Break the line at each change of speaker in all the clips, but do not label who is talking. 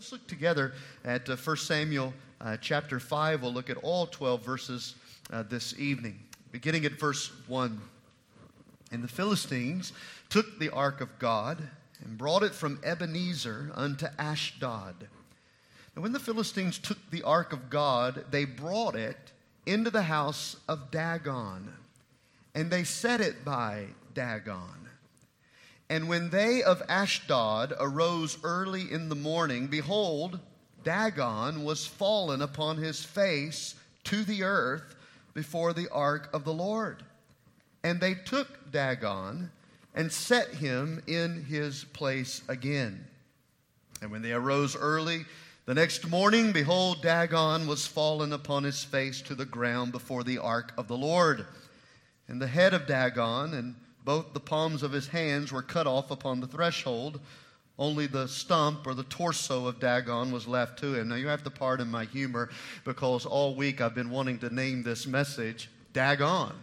let's look together at 1 Samuel chapter 5. We'll look at all 12 verses this evening. Beginning at verse 1. And the Philistines took the ark of God and brought it from Ebenezer unto Ashdod. And when the Philistines took the ark of God, they brought it into the house of Dagon, and they set it by Dagon. And when they of Ashdod arose early in the morning, behold, Dagon was fallen upon his face to the earth before the ark of the Lord. And they took Dagon and set him in his place again. And when they arose early the next morning, behold, Dagon was fallen upon his face to the ground before the ark of the Lord. And the head of Dagon and both the palms of his hands were cut off upon the threshold. Only the stump or the torso of Dagon was left to him. Now you have to pardon my humor, because all week I've been wanting to name this message Dagon.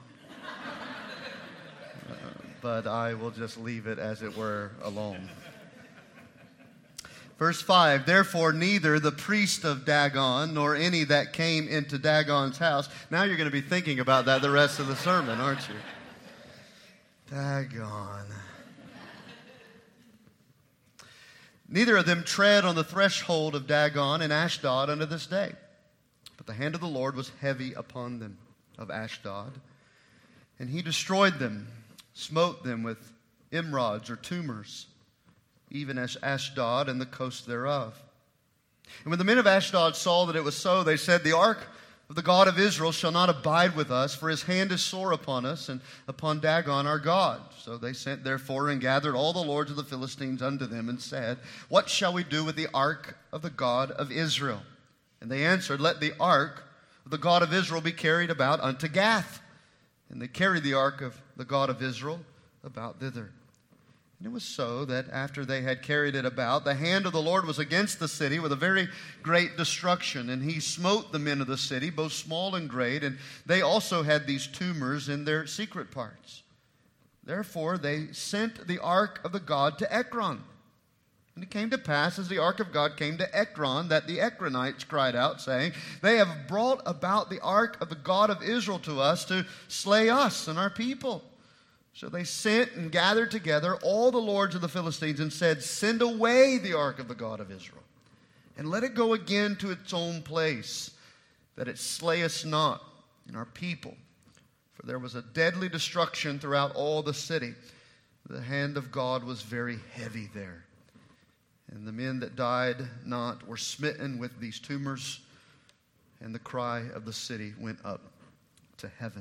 But I will just leave it as it were alone. Verse 5, therefore neither the priest of Dagon nor any that came into Dagon's house. Now you're going to be thinking about that the rest of the sermon, aren't you? Dagon. Neither of them tread on the threshold of Dagon and Ashdod unto this day. But the hand of the Lord was heavy upon them of Ashdod, and he destroyed them, smote them with emerods or tumors, even as Ashdod and the coast thereof. And when the men of Ashdod saw that it was so, they said, the ark of the God of Israel shall not abide with us, for his hand is sore upon us and upon Dagon our God. So they sent therefore and gathered all the lords of the Philistines unto them and said, what shall we do with the ark of the God of Israel? And they answered, let the ark of the God of Israel be carried about unto Gath. And they carried the ark of the God of Israel about thither. And it was so that after they had carried it about, the hand of the Lord was against the city with a very great destruction. And he smote the men of the city, both small and great, and they also had these tumors in their secret parts. Therefore they sent the ark of the God to Ekron. And it came to pass, as the ark of God came to Ekron, that the Ekronites cried out, saying, they have brought about the ark of the God of Israel to us to slay us and our people. So they sent and gathered together all the lords of the Philistines and said, send away the ark of the God of Israel, and let it go again to its own place, that it slay us not and our people. For there was a deadly destruction throughout all the city. The hand of God was very heavy there. And the men that died not were smitten with these tumors, and the cry of the city went up to heaven.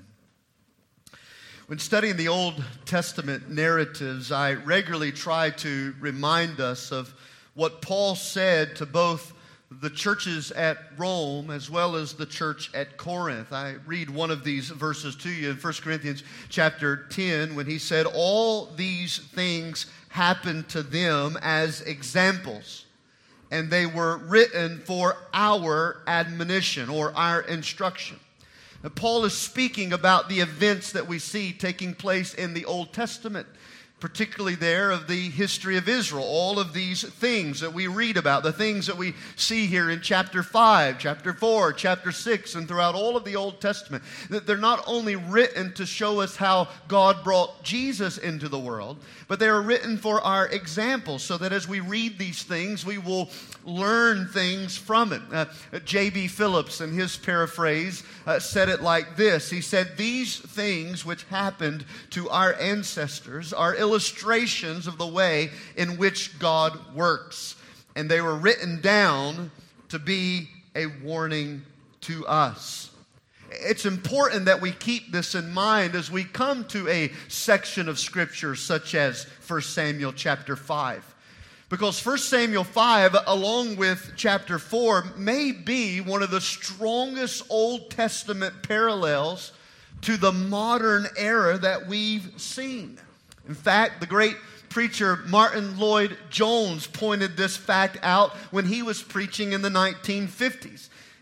When studying the Old Testament narratives, I regularly try to remind us of what Paul said to both the churches at Rome as well as the church at Corinth. I read one of these verses to you in 1 Corinthians chapter 10 when he said, all these things happened to them as examples, and they were written for our admonition or our instruction. Now, Paul is speaking about the events that we see taking place in the Old Testament, particularly there of the history of Israel. All of these things that we read about, the things that we see here in chapter 5, chapter 4, chapter 6, and throughout all of the Old Testament, that they're not only written to show us how God brought Jesus into the world, but they are written for our example, so that as we read these things, we will learn things from it. J.B. Phillips, in his paraphrase, said it like this. He said, these things which happened to our ancestors are illustrations of the way in which God works. And they were written down to be a warning to us. It's important that we keep this in mind as we come to a section of Scripture such as 1 Samuel chapter 5. Because 1 Samuel 5, along with chapter 4, may be one of the strongest Old Testament parallels to the modern era that we've seen. In fact, the great preacher Martin Lloyd-Jones pointed this fact out when he was preaching in the 1950s.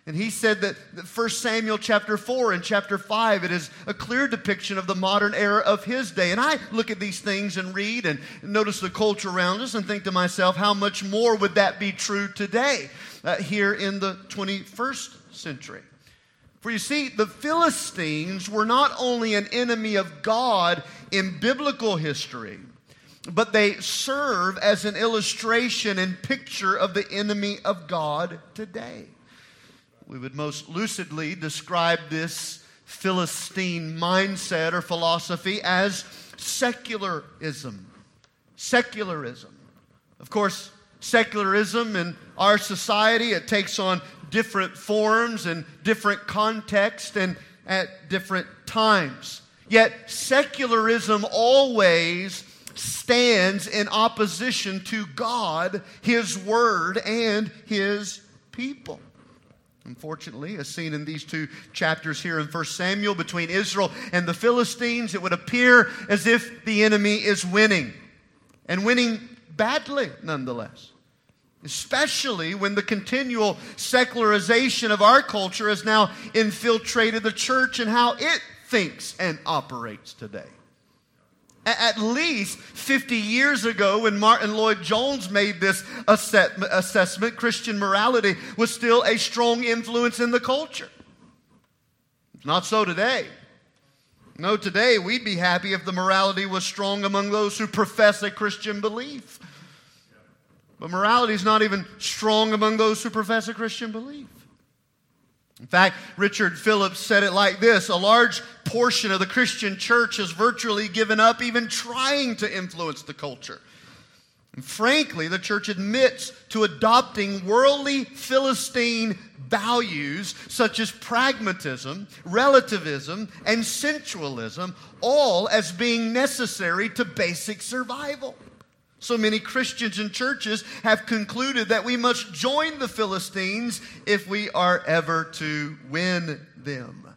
And he said that 1 Samuel chapter 4 and chapter 5, it is a clear depiction of the modern era of his day. And I look at these things and read and notice the culture around us and think to myself, how much more would that be true today, here in the 21st century? For you see, the Philistines were not only an enemy of God in biblical history, but they serve as an illustration and picture of the enemy of God today. We would most lucidly describe this Philistine mindset or philosophy as secularism. Secularism. Of course, secularism in our society, it takes on different forms and different contexts and at different times. Yet secularism always stands in opposition to God, His Word, and His people. Unfortunately, as seen in these two chapters here in 1 Samuel between Israel and the Philistines, it would appear as if the enemy is winning, and winning badly nonetheless. Especially when the continual secularization of our culture has now infiltrated the church and how it thinks and operates today. At least 50 years ago, when Martin Lloyd-Jones made this assessment, Christian morality was still a strong influence in the culture. It's not so today. No, today we'd be happy if the morality was strong among those who profess a Christian belief. But morality is not even strong among those who profess a Christian belief. In fact, Richard Phillips said it like this: a large portion of the Christian church has virtually given up even trying to influence the culture. And frankly, the church admits to adopting worldly Philistine values such as pragmatism, relativism, and sensualism, all as being necessary to basic survival. So many Christians and churches have concluded that we must join the Philistines if we are ever to win them.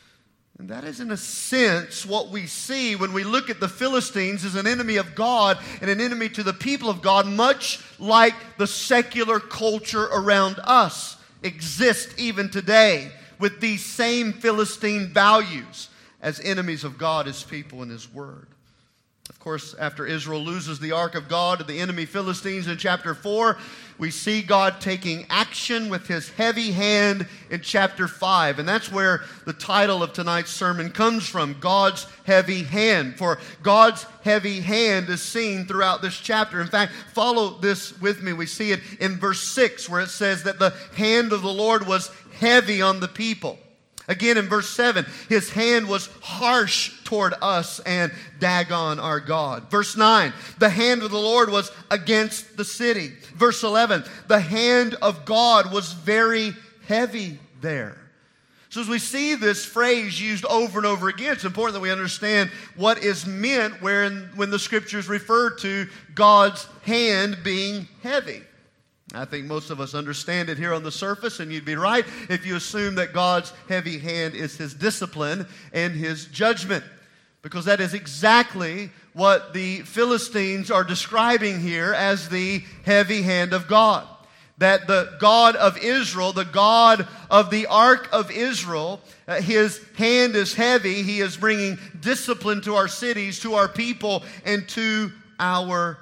And that is, in a sense, what we see when we look at the Philistines as an enemy of God and an enemy to the people of God, much like the secular culture around us exists even today with these same Philistine values as enemies of God, His people, and His Word. Of course, after Israel loses the ark of God to the enemy Philistines in chapter 4, we see God taking action with His heavy hand in chapter 5. And that's where the title of tonight's sermon comes from, God's heavy hand. For God's heavy hand is seen throughout this chapter. In fact, follow this with me. We see it in verse 6 where it says that the hand of the Lord was heavy on the people. Again, in verse 7, His hand was harsh toward us and Dagon, our God. Verse 9, the hand of the Lord was against the city. Verse 11, the hand of God was very heavy there. So as we see this phrase used over and over again, it's important that we understand what is meant when the Scriptures refer to God's hand being heavy. I think most of us understand it here on the surface, and you'd be right if you assume that God's heavy hand is His discipline and His judgment, because that is exactly what the Philistines are describing here as the heavy hand of God. That the God of Israel, the God of the Ark of Israel, His hand is heavy. He is bringing discipline to our cities, to our people, and to our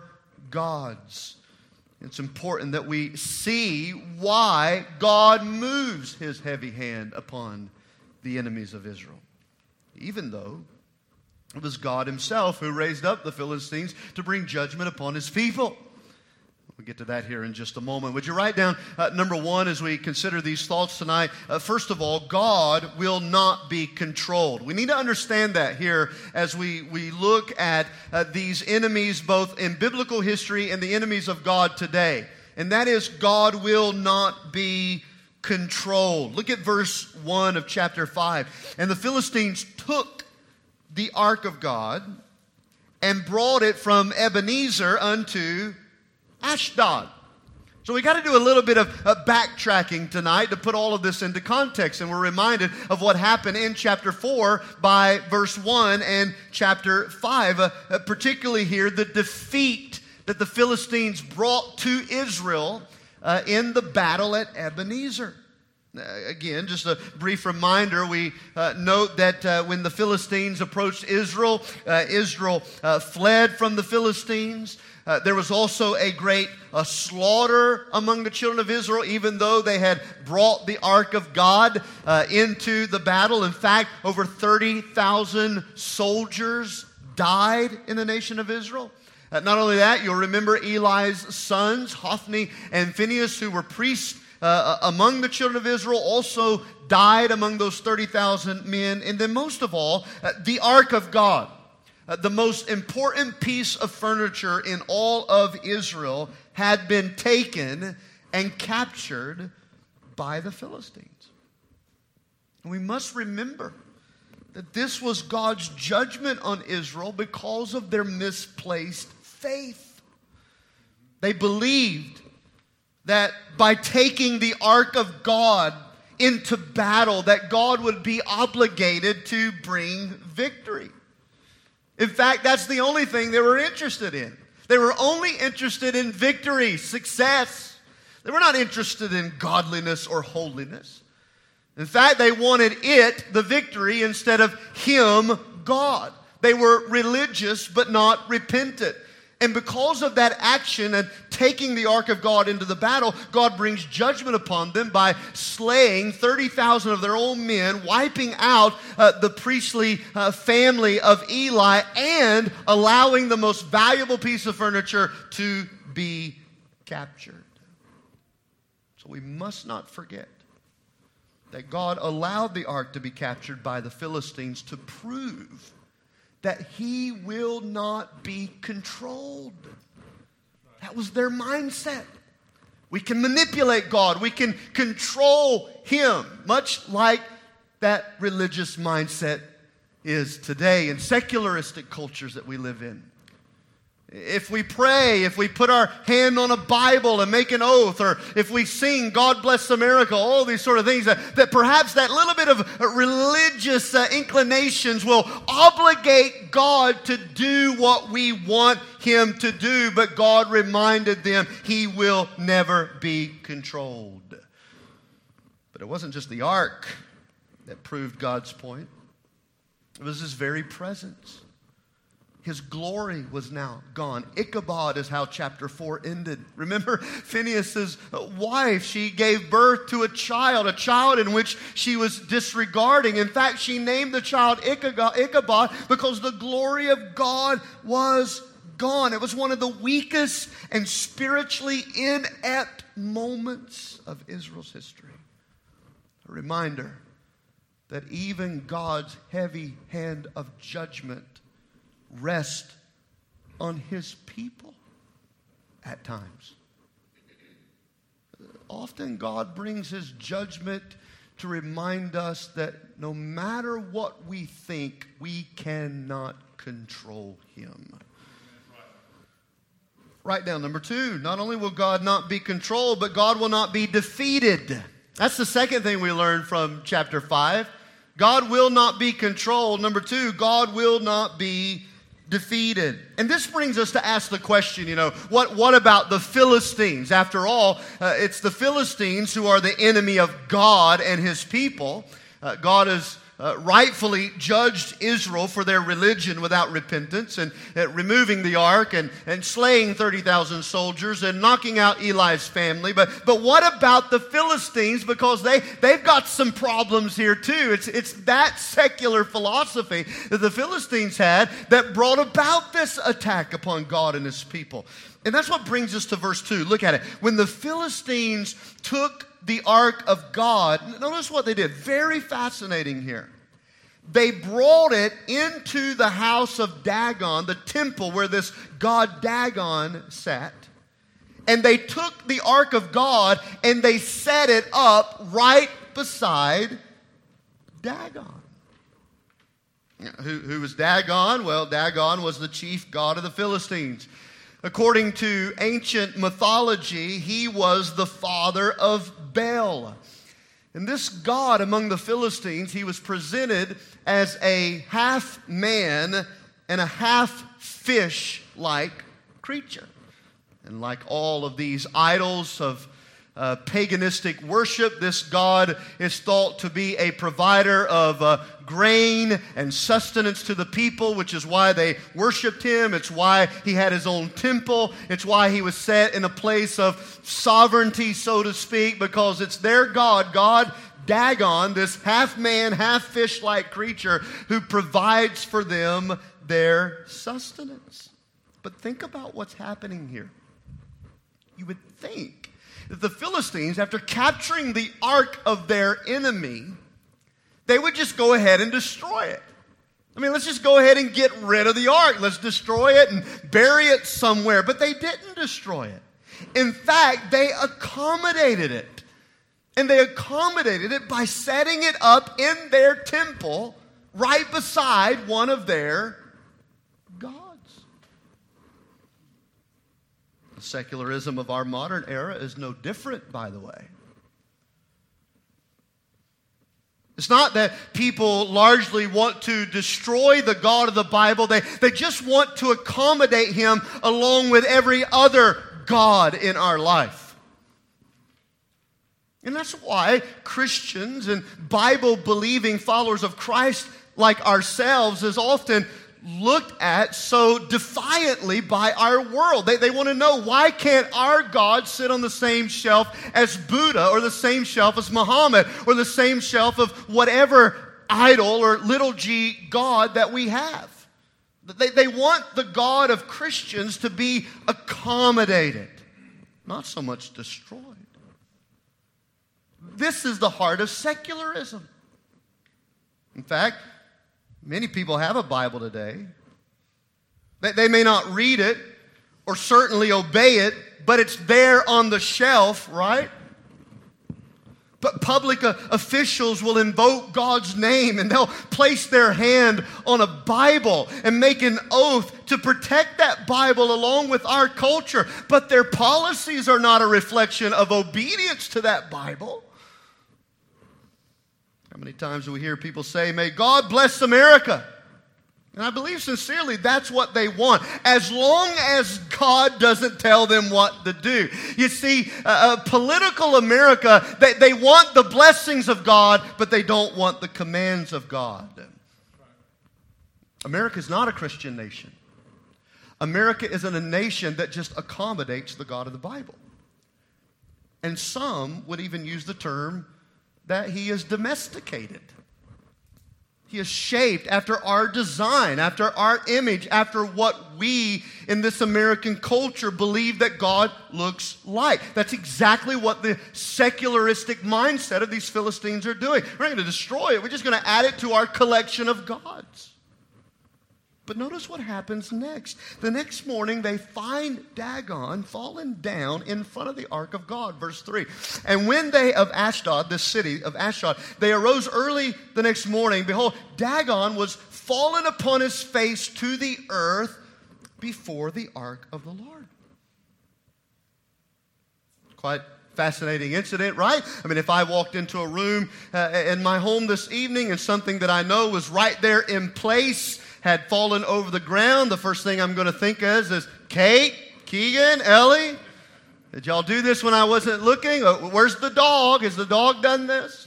gods. It's important that we see why God moves His heavy hand upon the enemies of Israel, even though it was God Himself who raised up the Philistines to bring judgment upon His people. We'll get to that here in just a moment. Would you write down number one as we consider these thoughts tonight? First of all, God will not be controlled. We need to understand that here as we look at these enemies both in biblical history and the enemies of God today. And that is, God will not be controlled. Look at verse 1 of chapter 5. And the Philistines took the ark of God and brought it from Ebenezer unto Ashdod. So we got to do a little bit of backtracking tonight to put all of this into context. And we're reminded of what happened in chapter 4 by verse 1 and chapter 5. Particularly here, the defeat that the Philistines brought to Israel in the battle at Ebenezer. Again, just a brief reminder, we note that when the Philistines approached Israel, Israel fled from the Philistines. There was also a great slaughter among the children of Israel, even though they had brought the ark of God into the battle. In fact, over 30,000 soldiers died in the nation of Israel. Not only that, you'll remember Eli's sons, Hophni and Phinehas, who were priests among the children of Israel, also died among those 30,000 men. And then most of all, the ark of God, the most important piece of furniture in all of Israel, had been taken and captured by the Philistines. And we must remember that this was God's judgment on Israel because of their misplaced faith. They believed that by taking the ark of God into battle, that God would be obligated to bring victory. In fact, that's the only thing they were interested in. They were only interested in victory, success. They were not interested in godliness or holiness. In fact, they wanted the victory, instead of Him, God. They were religious but not repentant. And because of that action and taking the ark of God into the battle, God brings judgment upon them by slaying 30,000 of their own men, wiping out the priestly family of Eli, and allowing the most valuable piece of furniture to be captured. So we must not forget that God allowed the ark to be captured by the Philistines to prove that He will not be controlled. That was their mindset. We can manipulate God. We can control Him, much like that religious mindset is today in secularistic cultures that we live in. If we pray, if we put our hand on a Bible and make an oath, or if we sing God Bless America, all these sort of things, that perhaps that little bit of religious inclinations will obligate God to do what we want Him to do. But God reminded them He will never be controlled. But it wasn't just the ark that proved God's point. It was His very presence. His glory was now gone. Ichabod is how chapter 4 ended. Remember, Phinehas' wife, she gave birth to a child in which she was disregarding. In fact, she named the child Ichabod because the glory of God was gone. It was one of the weakest and spiritually inept moments of Israel's history. A reminder that even God's heavy hand of judgment rest on His people at times. Often God brings His judgment to remind us that no matter what we think, we cannot control Him. Write down number 2. Not only will God not be controlled, but God will not be defeated. That's the second thing we learned from chapter 5. God will not be controlled. Number 2, God will not be defeated. And this brings us to ask the question, what about the Philistines? After all, it's the Philistines who are the enemy of God and His people. God has rightfully judged Israel for their religion without repentance, and removing the ark and slaying 30,000 soldiers and knocking out Eli's family. But what about the Philistines? Because they've got some problems here too. It's that secular philosophy that the Philistines had that brought about this attack upon God and His people. And that's what brings us to verse 2. Look at it. When the Philistines took the ark of God, notice what they did. Very fascinating here. They brought it into the house of Dagon, the temple where this god Dagon sat. And they took the ark of God and they set it up right beside Dagon. Who was Dagon? Well, Dagon was the chief god of the Philistines. According to ancient mythology, he was the father of Baal. And this god among the Philistines, he was presented as a half man and a half fish-like creature. And like all of these idols of paganistic worship. This god is thought to be a provider of grain and sustenance to the people, which is why they worshiped him. It's why he had his own temple. It's why he was set in a place of sovereignty, so to speak, because it's their god, God Dagon, this half-man, half-fish-like creature who provides for them their sustenance. But think about what's happening here. You would think that the Philistines, after capturing the ark of their enemy, they would just go ahead and destroy it. I mean, let's just go ahead and get rid of the ark. Let's destroy it and bury it somewhere. But they didn't destroy it. In fact, they accommodated it. And they accommodated it by setting it up in their temple right beside one of their gods. The secularism of our modern era is no different, by the way. It's not that people largely want to destroy the God of the Bible. They just want to accommodate him along with every other God in our life. And that's why Christians and Bible-believing followers of Christ like ourselves is often looked at so defiantly by our world. They want to know, why can't our God sit on the same shelf as Buddha, or the same shelf as Muhammad, or the same shelf of whatever idol or little g God that we have? They want the God of Christians to be accommodated, not so much destroyed. This is the heart of secularism. In fact, many people have a Bible today. They may not read it or certainly obey it, but it's there on the shelf, right? But public officials will invoke God's name, and they'll place their hand on a Bible and make an oath to protect that Bible along with our culture. But their policies are not a reflection of obedience to that Bible. How many times do we hear people say, "May God bless America"? And I believe sincerely that's what they want, as long as God doesn't tell them what to do. You see, political America, they want the blessings of God, but they don't want the commands of God. America is not a Christian nation. America isn't a nation that just accommodates the God of the Bible. And some would even use the term that he is domesticated. He is shaped after our design, after our image, after what we in this American culture believe that God looks like. That's exactly what the secularistic mindset of these Philistines are doing. We're not going to destroy it. We're just going to add it to our collection of gods. But notice what happens next. The next morning, they find Dagon fallen down in front of the ark of God. Verse 3. And when they of Ashdod, this city of Ashdod, they arose early the next morning, behold, Dagon was fallen upon his face to the earth before the ark of the Lord. Quite fascinating incident, right? I mean, if I walked into a room in my home this evening and something that I know was right there in place had fallen over the ground, the first thing I'm going to think is Kate, Keegan, Ellie, did y'all do this when I wasn't looking? Where's the dog? Has the dog done this?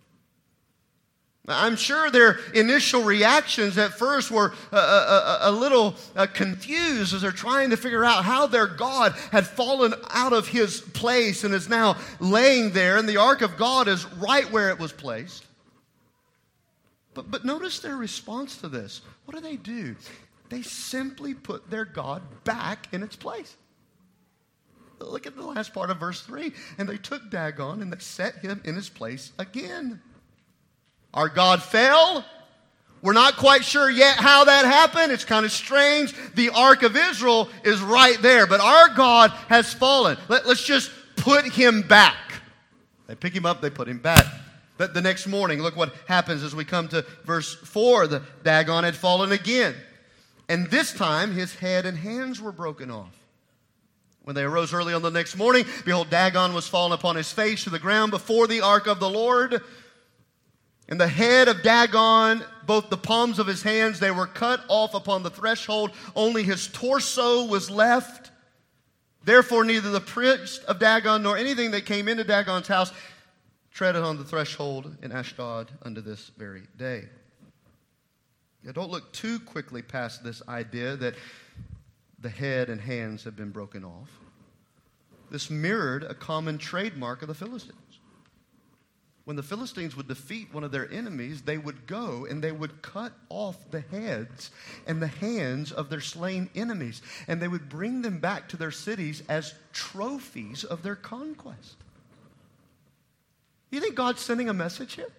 I'm sure their initial reactions at first were a little confused as they're trying to figure out how their God had fallen out of his place and is now laying there, and the ark of God is right where it was placed. But notice their response to this. What do? They simply put their God back in its place. Look at the last part of verse 3. And they took Dagon and they set him in his place again. Our God fell. We're not quite sure yet how that happened. It's kind of strange. The Ark of Israel is right there, but our God has fallen. Let's just put him back. They pick him up, they put him back. But the next morning, look what happens as we come to verse 4. The Dagon had fallen again. And this time his head and hands were broken off. When they arose early on the next morning, behold, Dagon was fallen upon his face to the ground before the ark of the Lord. And the head of Dagon, both the palms of his hands, they were cut off upon the threshold. Only his torso was left. Therefore, neither the priest of Dagon nor anything that came into Dagon's house treaded on the threshold in Ashdod unto this very day. Now, don't look too quickly past this idea that the head and hands have been broken off. This mirrored a common trademark of the Philistines. When the Philistines would defeat one of their enemies, they would go and they would cut off the heads and the hands of their slain enemies. And they would bring them back to their cities as trophies of their conquest. You think God's sending a message here?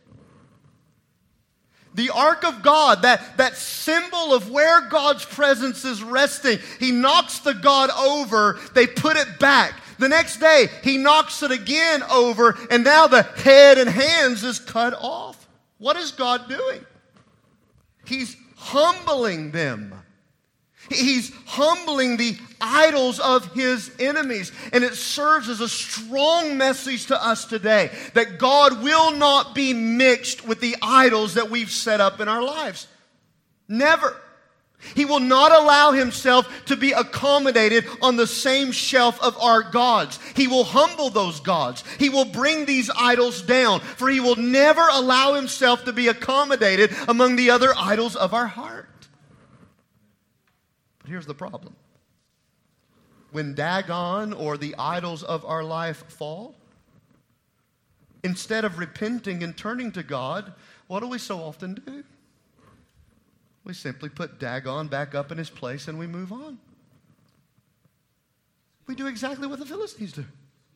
The ark of God, that symbol of where God's presence is resting. He knocks the god over, they put it back. The next day, he knocks it again over, and now the head and hands is cut off. What is God doing? He's humbling them. He's humbling the idols of his enemies. And it serves as a strong message to us today that God will not be mixed with the idols that we've set up in our lives. Never. He will not allow himself to be accommodated on the same shelf of our gods. He will humble those gods. He will bring these idols down, for he will never allow himself to be accommodated among the other idols of our heart. But here's the problem. When Dagon or the idols of our life fall, instead of repenting and turning to God, what do we so often do? We simply put Dagon back up in his place and we move on. We do exactly what the Philistines do.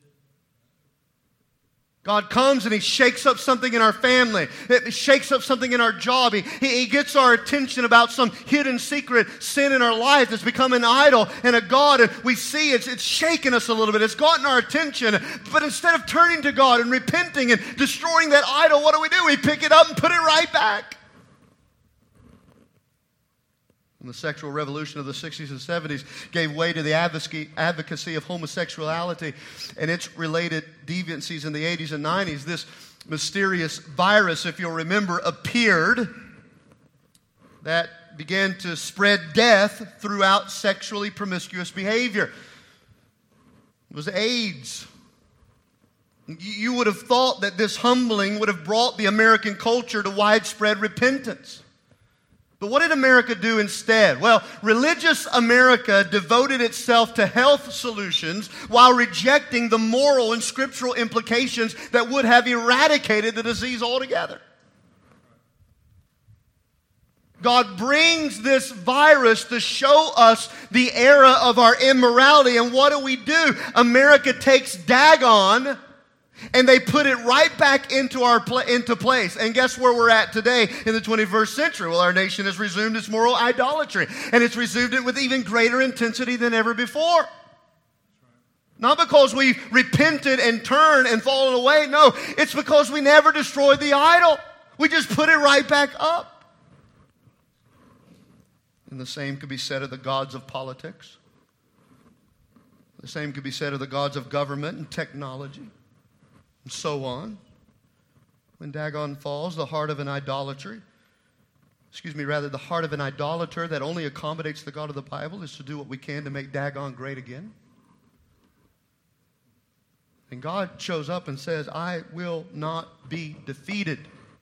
God comes and he shakes up something in our family. It shakes up something in our job. He gets our attention about some hidden secret sin in our life that's become an idol and a god. And we see it's shaken us a little bit. It's gotten our attention. But instead of turning to God and repenting and destroying that idol, what do? We pick it up and put it right back. The sexual revolution of the 60s and 70s gave way to the advocacy of homosexuality and its related deviancies in the 80s and 90s. This mysterious virus, if you'll remember, appeared that began to spread death throughout sexually promiscuous behavior. It was AIDS. You would have thought that this humbling would have brought the American culture to widespread repentance. But what did America do instead? Well, religious America devoted itself to health solutions while rejecting the moral and scriptural implications that would have eradicated the disease altogether. God brings this virus to show us the era of our immorality. And what do? America takes Dagon and they put it right back into place. And guess where we're at today in the 21st century? Well, our nation has resumed its moral idolatry. And it's resumed it with even greater intensity than ever before. Not because we've repented and turned and fallen away. No, it's because we never destroyed the idol. We just put it right back up. And the same could be said of the gods of politics. The same could be said of the gods of government and technology. And so on. When Dagon falls, the heart of an idolater that only accommodates the God of the Bible is to do what we can to make Dagon great again. And God shows up and says, I will not be defeated.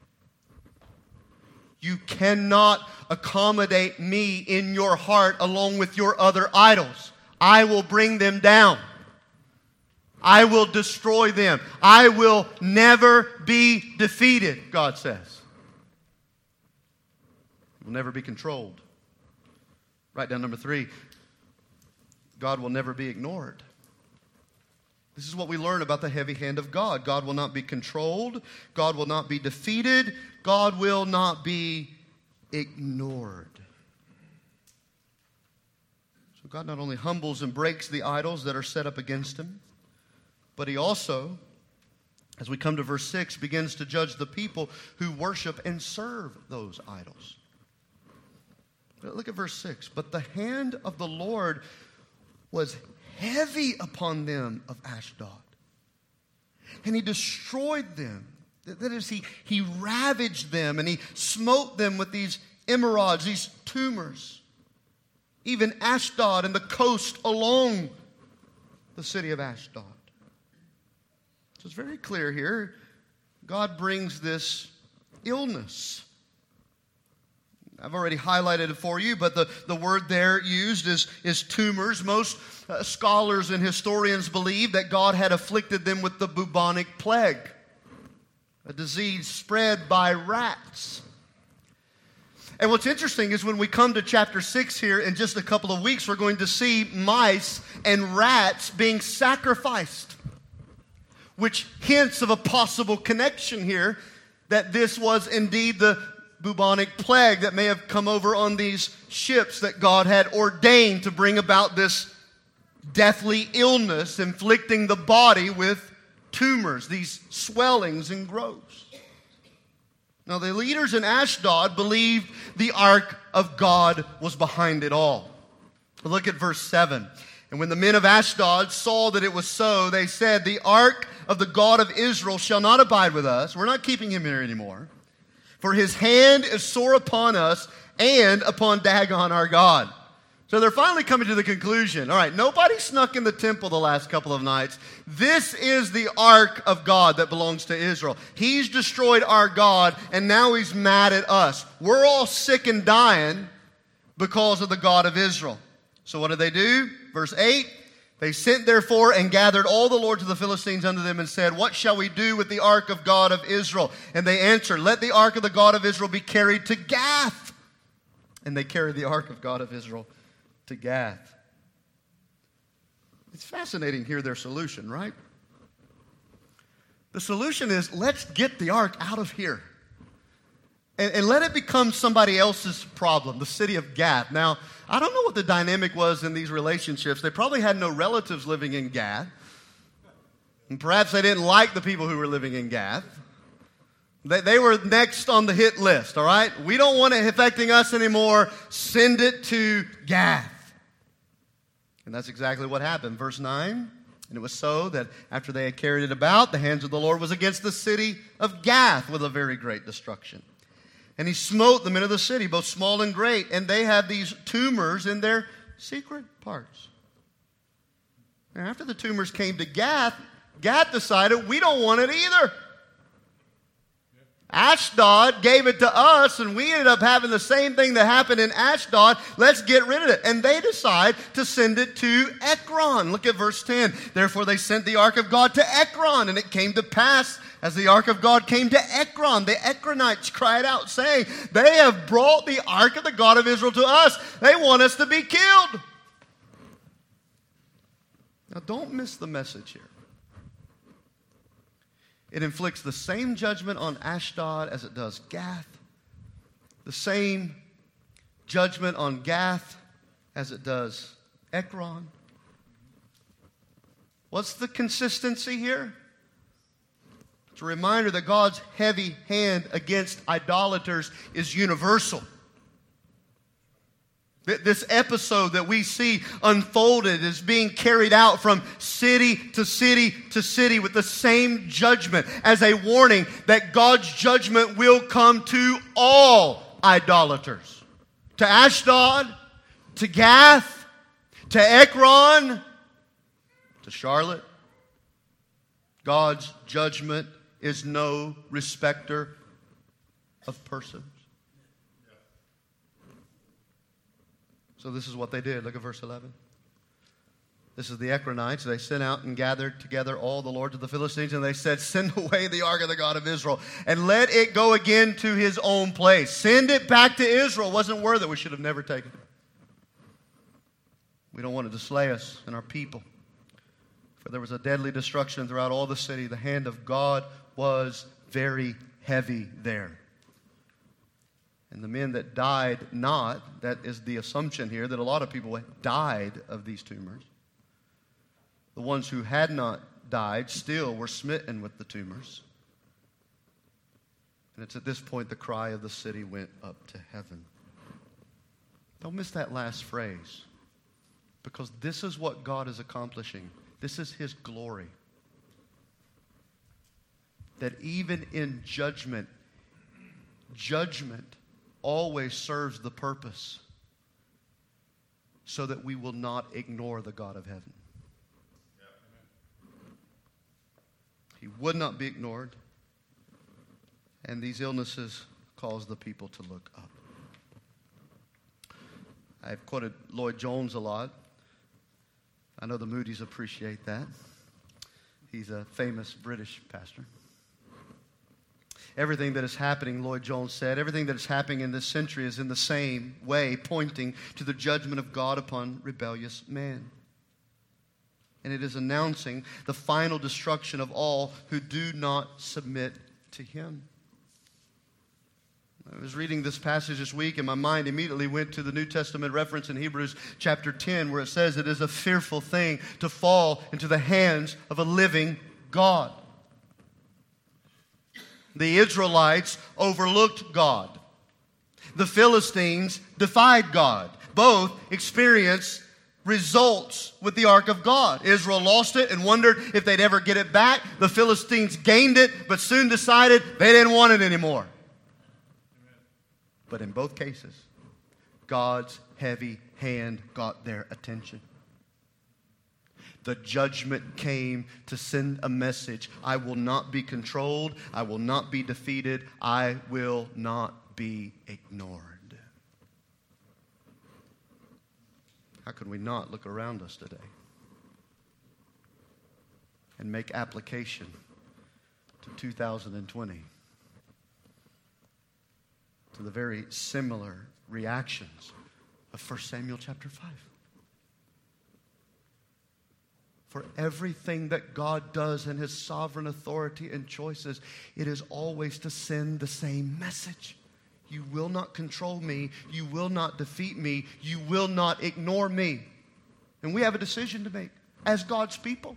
You cannot accommodate me in your heart along with your other idols. I will bring them down. I will destroy them. I will never be defeated, God says. It will never be controlled. Write down number 3. God will never be ignored. This is what we learn about the heavy hand of God. God will not be controlled. God will not be defeated. God will not be ignored. So God not only humbles and breaks the idols that are set up against him, but he also, as we come to verse 6, begins to judge the people who worship and serve those idols. Look at verse 6. But the hand of the Lord was heavy upon them of Ashdod, and he destroyed them. That is, he ravaged them, and he smote them with these emerods, these tumors. Even Ashdod and the coast along the city of Ashdod. So it's very clear here. God brings this illness. I've already highlighted it for you, but the word there used is tumors. Most scholars and historians believe that God had afflicted them with the bubonic plague, a disease spread by rats. And what's interesting is when we come to chapter 6 here in just a couple of weeks, we're going to see mice and rats being sacrificed, which hints of a possible connection here that this was indeed the bubonic plague that may have come over on these ships that God had ordained to bring about this deathly illness, inflicting the body with tumors, these swellings and growths. Now, the leaders in Ashdod believed the ark of God was behind it all. Look at verse 7. And when the men of Ashdod saw that it was so, they said, the ark of the God of Israel shall not abide with us. We're not keeping him here anymore. For his hand is sore upon us and upon Dagon our God. So they're finally coming to the conclusion. All right, nobody snuck in the temple the last couple of nights. This is the ark of God that belongs to Israel. He's destroyed our God, and now he's mad at us. We're all sick and dying because of the God of Israel. So what did they do? Verse 8, they sent therefore and gathered all the lords of the Philistines unto them and said, what shall we do with the ark of God of Israel? And they answered, let the ark of the God of Israel be carried to Gath. And they carried the ark of God of Israel to Gath. It's fascinating here, their solution, right? The solution is, let's get the ark out of here. And let it become somebody else's problem, the city of Gath. Now, I don't know what the dynamic was in these relationships. They probably had no relatives living in Gath. And perhaps they didn't like the people who were living in Gath. They were next on the hit list, all right? We don't want it affecting us anymore. Send it to Gath. And that's exactly what happened. Verse 9, and it was so that after they had carried it about, the hands of the Lord was against the city of Gath with a very great destruction. And he smote the men of the city, both small and great, and they have these tumors in their secret parts. Now, after the tumors came to Gath, Gath decided, we don't want it either. Ashdod gave it to us, and we ended up having the same thing that happened in Ashdod. Let's get rid of it. And they decide to send it to Ekron. Look at verse 10. Therefore they sent the ark of God to Ekron, and it came to pass, as the ark of God came to Ekron, the Ekronites cried out, saying, they have brought the ark of the God of Israel to us. They want us to be killed. Now don't miss the message here. It inflicts the same judgment on Ashdod as it does Gath. The same judgment on Gath as it does Ekron. What's the consistency here? It's a reminder that God's heavy hand against idolaters is universal. This episode that we see unfolded is being carried out from city to city to city with the same judgment as a warning that God's judgment will come to all idolaters. To Ashdod, to Gath, to Ekron, to Charlotte. God's judgment is no respecter of persons. So this is what they did. Look at verse 11. This is the Ekronites. They sent out and gathered together all the lords of the Philistines, and they said, send away the ark of the God of Israel, and let it go again to his own place. Send it back to Israel. It wasn't worth it. We should have never taken it. We don't want it to slay us and our people. For there was a deadly destruction throughout all the city. The hand of God was very heavy there. And the men that died not, that is the assumption here, that a lot of people died of these tumors. The ones who had not died still were smitten with the tumors. And it's at this point the cry of the city went up to heaven. Don't miss that last phrase, because this is what God is accomplishing. This is his glory. That even in judgment always serves the purpose so that we will not ignore the God of heaven. He would not be ignored. And these illnesses caused the people to look up. I've quoted Lloyd Jones a lot. I know the Moody's appreciate that. He's a famous British pastor. Everything that is happening, Lloyd Jones said, everything that is happening in this century is in the same way pointing to the judgment of God upon rebellious man. And it is announcing the final destruction of all who do not submit to Him. I was reading this passage this week, and my mind immediately went to the New Testament reference in Hebrews chapter 10, where it says it is a fearful thing to fall into the hands of a living God. The Israelites overlooked God. The Philistines defied God. Both experienced results with the ark of God. Israel lost it and wondered if they'd ever get it back. The Philistines gained it, but soon decided they didn't want it anymore. But in both cases, God's heavy hand got their attention. The judgment came to send a message. I will not be controlled. I will not be defeated. I will not be ignored. How can we not look around us today and make application to 2020? To the very similar reactions of 1 Samuel chapter 5. For everything that God does in His sovereign authority and choices, it is always to send the same message. You will not control me. You will not defeat me. You will not ignore me. And we have a decision to make as God's people.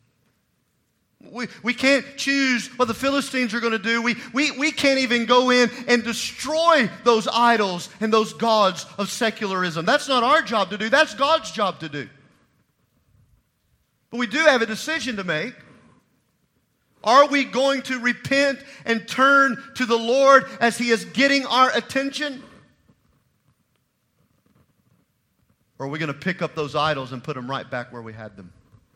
We can't choose what the Philistines are going to do. We can't even go in and destroy those idols and those gods of secularism. That's not our job to do. That's God's job to do. But we do have a decision to make. Are we going to repent and turn to the Lord as He is getting our attention? Or are we going to pick up those idols and put them right back where we had them?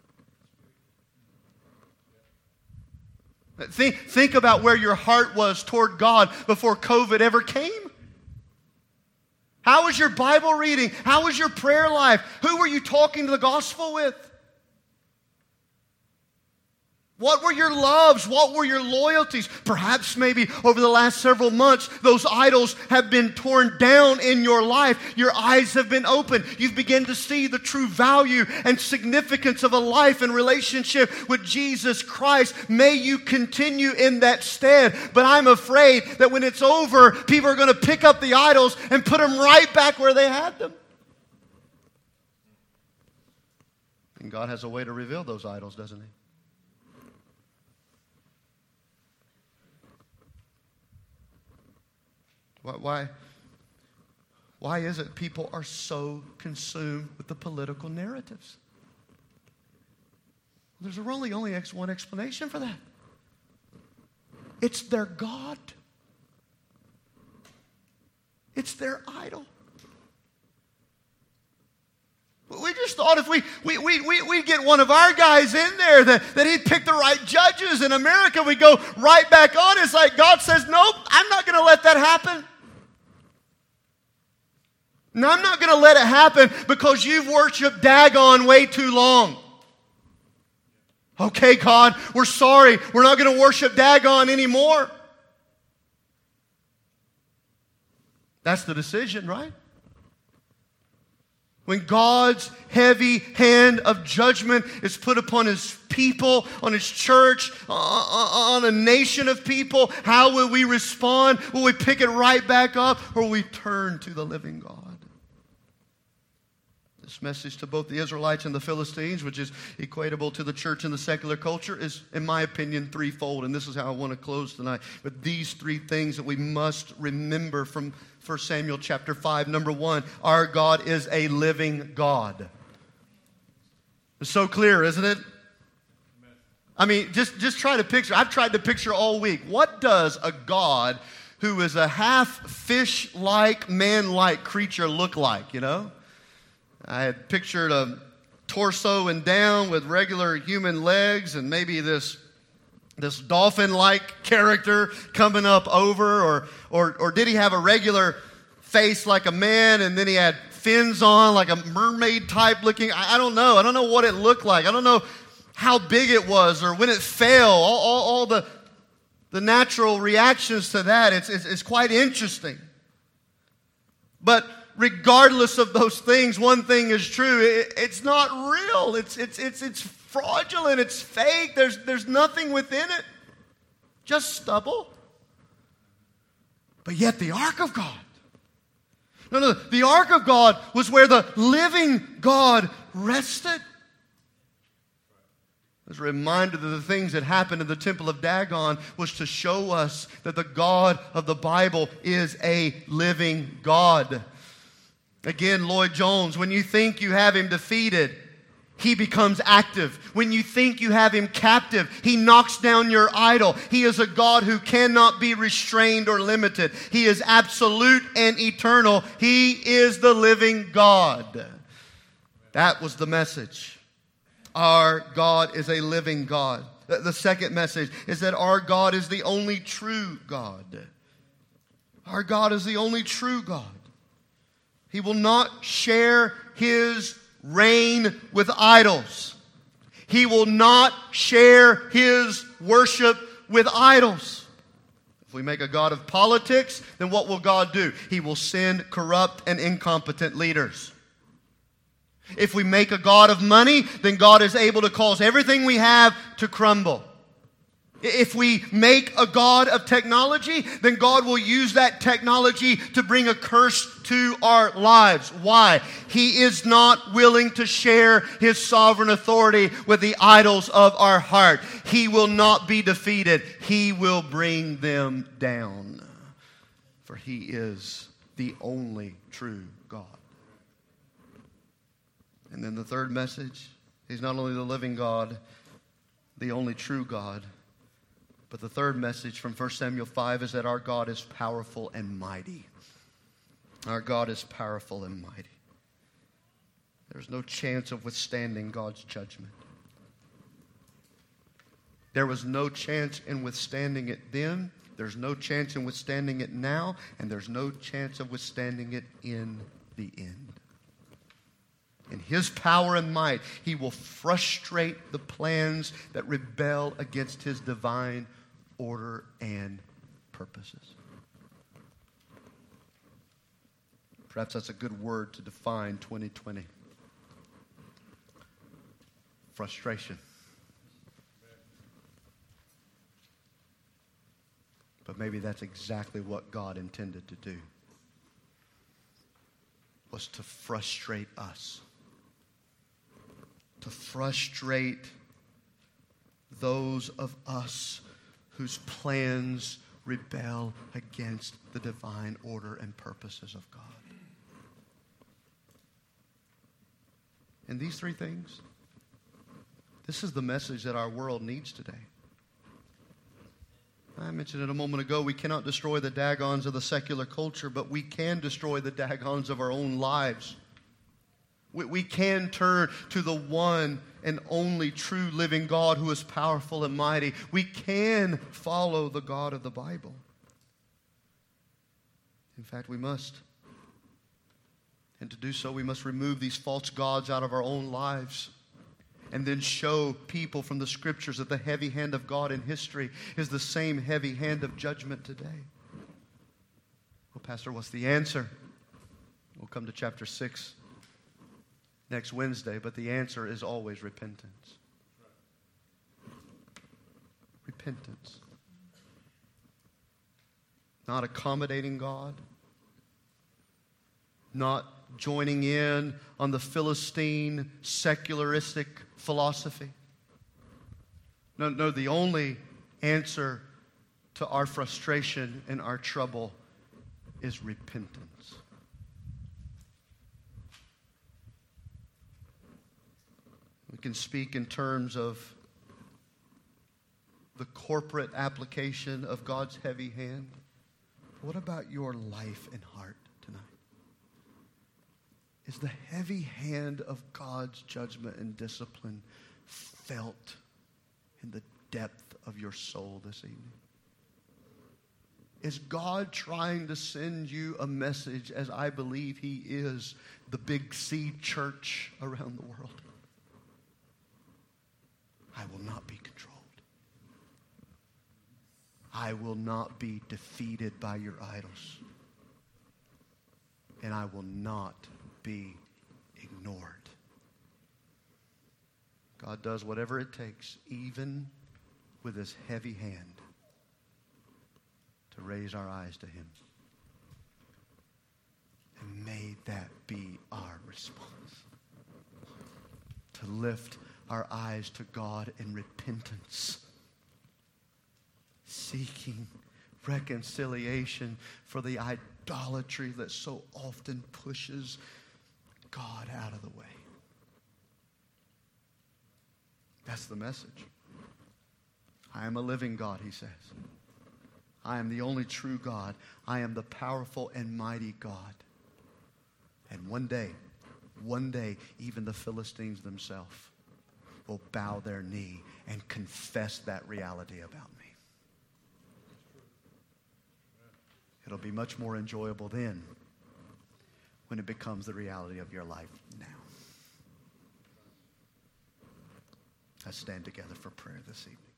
Think about where your heart was toward God before COVID ever came. How was your Bible reading? How was your prayer life? Who were you talking the gospel with? What were your loves? What were your loyalties? Perhaps maybe over the last several months, those idols have been torn down in your life. Your eyes have been opened. You've begun to see the true value and significance of a life and relationship with Jesus Christ. May you continue in that stead. But I'm afraid that when it's over, people are going to pick up the idols and put them right back where they had them. And God has a way to reveal those idols, doesn't He? Why is it people are so consumed with the political narratives? There's only one explanation for that. It's their God. It's their idol. We just thought if we get one of our guys in there that he'd pick the right judges in America, we'd go right back on. It's like God says, nope, I'm not going to let that happen. No, I'm not going to let it happen because you've worshiped Dagon way too long. Okay, God, we're sorry. We're not going to worship Dagon anymore. That's the decision, right? When God's heavy hand of judgment is put upon His people, on His church, on a nation of people, how will we respond? Will we pick it right back up, or will we turn to the living God? This message to both the Israelites and the Philistines, which is equatable to the church and the secular culture, is, in my opinion, threefold. And this is how I want to close tonight with these three things that we must remember from 1 Samuel chapter 5. Number one, our God is a living God. It's so clear, isn't it? I mean, just try to picture. I've tried to picture all week. What does a God who is a half fish-like, man-like creature look like, you know? I had pictured a torso and down with regular human legs and maybe this this dolphin-like character coming up over, or did he have a regular face like a man and then he had fins on like a mermaid type looking? I don't know. I don't know what it looked like. I don't know how big it was or when it fell. All the natural reactions to that. It's quite interesting. But regardless of those things, one thing is true. It's not real. It's fraudulent. It's fake. There's nothing within it. Just stubble. But yet the Ark of God. No. The Ark of God was where the living God rested. As a reminder that the things that happened in the temple of Dagon was to show us that the God of the Bible is a living God. Again, Lloyd Jones, when you think you have him defeated, he becomes active. When you think you have him captive, he knocks down your idol. He is a God who cannot be restrained or limited. He is absolute and eternal. He is the living God. That was the message. Our God is a living God. The second message is that our God is the only true God. Our God is the only true God. He will not share his reign with idols. He will not share his worship with idols. If we make a God of politics, then what will God do? He will send corrupt and incompetent leaders. If we make a God of money, then God is able to cause everything we have to crumble. If we make a God of technology, then God will use that technology to bring a curse to our lives. Why? He is not willing to share his sovereign authority with the idols of our heart. He will not be defeated. He will bring them down. For he is the only true God. And then the third message, he's not only the living God, the only true God, but the third message from 1 Samuel 5 is that our God is powerful and mighty. Our God is powerful and mighty. There's no chance of withstanding God's judgment. There was no chance in withstanding it then. There's no chance in withstanding it now. And there's no chance of withstanding it in the end. In his power and might, he will frustrate the plans that rebel against his divine order and purposes. Perhaps that's a good word to define 2020. Frustration. But maybe that's exactly what God intended to do, was to frustrate us. To frustrate those of us whose plans rebel against the divine order and purposes of God. And these three things, this is the message that our world needs today. I mentioned it a moment ago, we cannot destroy the Dagons of the secular culture, but we can destroy the Dagons of our own lives. We can turn to the one and only true living God who is powerful and mighty. We can follow the God of the Bible. In fact, we must. And to do so, we must remove these false gods out of our own lives and then show people from the Scriptures that the heavy hand of God in history is the same heavy hand of judgment today. Well, Pastor, what's the answer? We'll come to chapter 6 next Wednesday, but the answer is always repentance. Repentance. Not accommodating God. Not joining in on the Philistine secularistic philosophy. No, the only answer to our frustration and our trouble is repentance. We can speak in terms of the corporate application of God's heavy hand. What about your life and heart tonight? Is the heavy hand of God's judgment and discipline felt in the depth of your soul this evening? Is God trying to send you a message, as I believe He is, the Big C church around the world? I will not be controlled. I will not be defeated by your idols. And I will not be ignored. God does whatever it takes, even with His heavy hand, to raise our eyes to Him. And may that be our response. To lift our eyes to God in repentance, seeking reconciliation for the idolatry that so often pushes God out of the way. That's the message. I am a living God, He says. I am the only true God. I am the powerful and mighty God. And one day, even the Philistines themselves will bow their knee and confess that reality about me. It'll be much more enjoyable then when it becomes the reality of your life now. Let's stand together for prayer this evening.